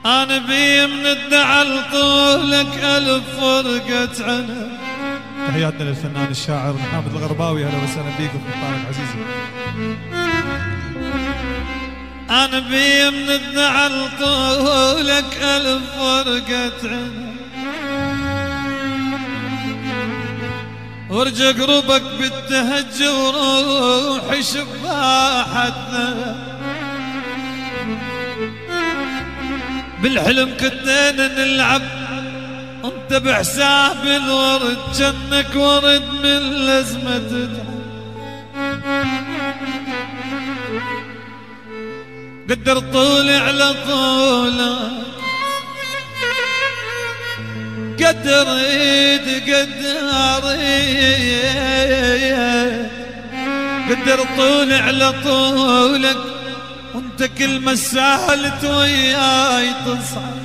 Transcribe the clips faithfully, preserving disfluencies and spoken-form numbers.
أنا بي من الدعل طولك ألف فرقة عنب. تحياتنا للفنان الشاعر محمد الغرباوي، اهلا وسهلا بيكم في طارق عزيزي. أنا بي من الدعل طولك ألف فرقة عنب، وارجع قربك بالتهجى وروحي شباحتنا. بالحلم كنتنا نلعب انت بحساب الورد، جنك ورد من لزمة. قدر طولي على طولك، قدر ايدي قدر ايدي، قدر طولي على طولك، وانت كل ما سهلت وياي تصعد.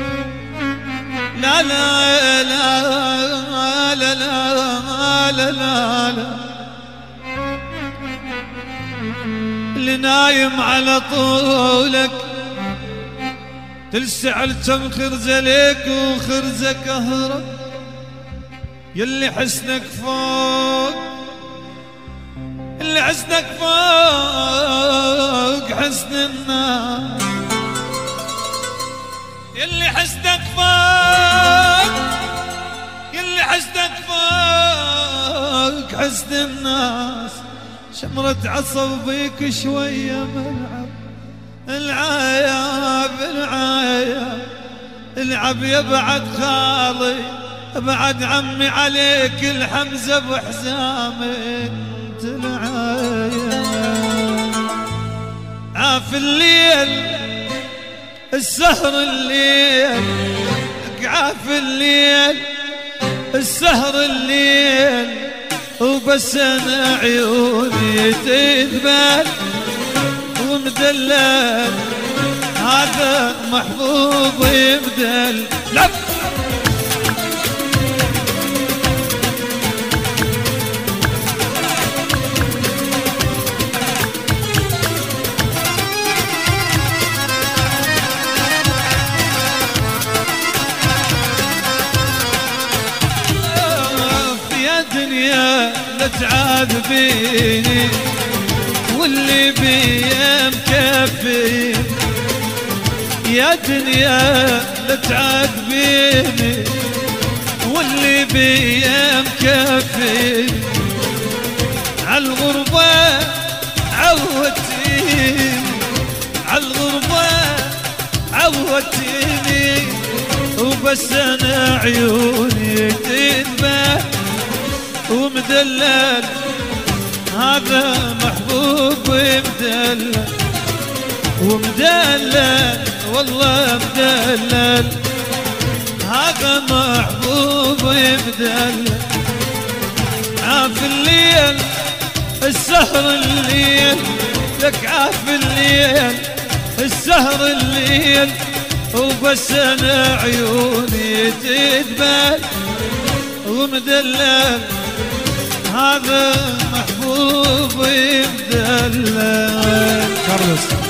لا لا لا لا لا لا لا لا، اللي نايم على طولك تلسع الجم خرزة ليك وخرزة كهرب. يلي حسنك فوق، اللي حسنك فوق حسن الناس، يلي حسنك فوق، يلي حسنك فوق حسن الناس. شمرة عصب بيك شوية ملعب، العياب العياب العب يا بعد خالي، بعد عمي عليك الحمزة بحزام انت العياب. عاف الليل السهر الليل، عاف الليل السهر الليل، وبس انا عيوني تذبل ومدلل، هذا محبوب يبدل. لف يا دنيا لا تعذبيني، واللي بيا مكفي. يا دنيا لا تعذبيني، واللي بيا مكفي. عالغربة عودتيني، عالغربة عودتيني، وبس انا عيوني تذبح ومدلل، هذا محبوب مدلل ومدلل، والله مدلل، هذا محبوب مدلل. عاف الليل السهر الليل، لك عاف الليل السهر الليل، وبس انا عيوني تذبل ومدلل، هذا محبوب مدلل. كارلوس